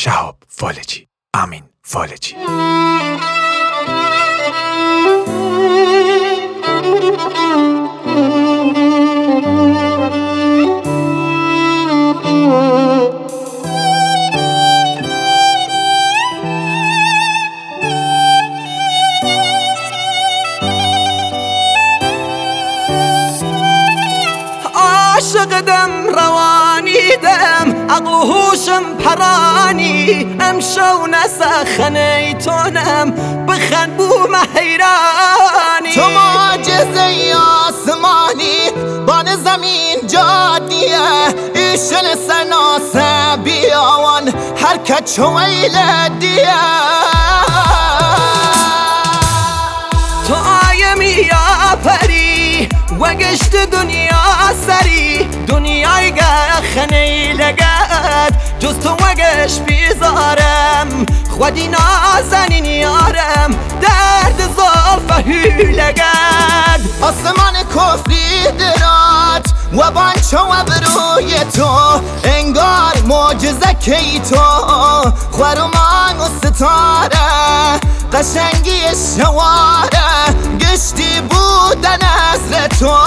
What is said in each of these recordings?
شهاب فالجی، امین فالجی. عاشقدم روانیدم عقل و هوشم پرانی امشو نسخنی تونم بخند بوم حیرانی تو معجزه آسمانی بان زمین جادیه ایشن سناسه بیاوان حرکت شویل دیه تو آیمی آفری و گشت دنیا سری دنیای خنی لگد جز تو و گشت بیزارم خودی نازنین یارم درد زلفه لگد آسمان کفری درات و بانچو و بروی تو انگار معجزه کی تو خورمان و ستاره قشنگی شواره گشتی بودن نظر تو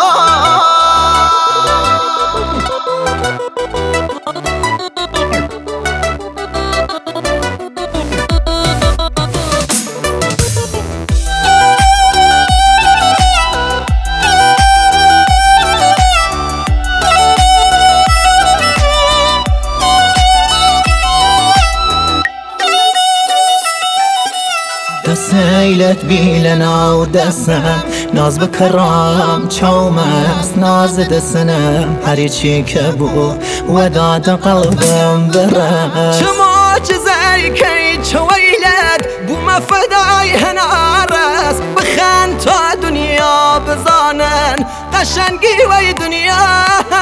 سیلت بیلنا و دستم ناز بکرام چوم است ناز دستنم هری چی که بو و داد قلبم برم چه معجزه کی چویلت بو مفدای هنارس بخند تا دنیا بزانن قشنگی وی دنیا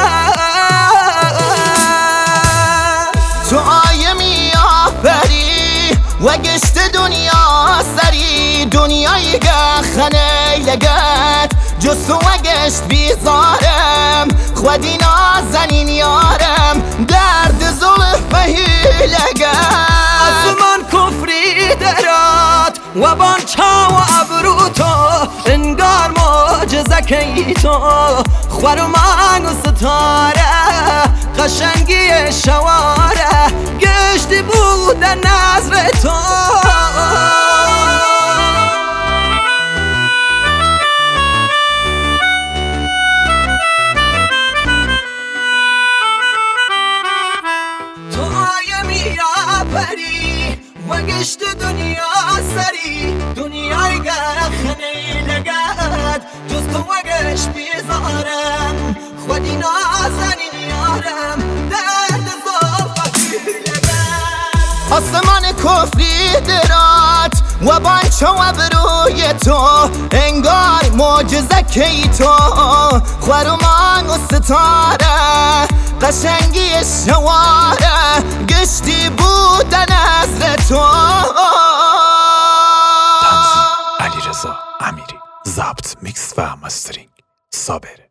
تو آیمی آفری و گشت دنیا سری دنیای خنه لگت جز تو و گشت بیزارم خودی نازنین یارم درد زلفه لگت آسمان کفری درات و بانچا و ابرو تو انگار معجزه کی تو خورمان و ستاره قشنگی شواره گشتی بودن نظر تو و گشت دنیا سری دنیای خنی لگد جز تو و گشت بیزارم خودی نازنین یارم درد زلفه لگد آسمان کفری درات و بانچو و بروی تو انگار معجزه کی تو خورمان و ستاره قشنگی شواره گشتی بودن نظر تو علیرضا امیری، ضبط، میکس و مسترینگ صابر.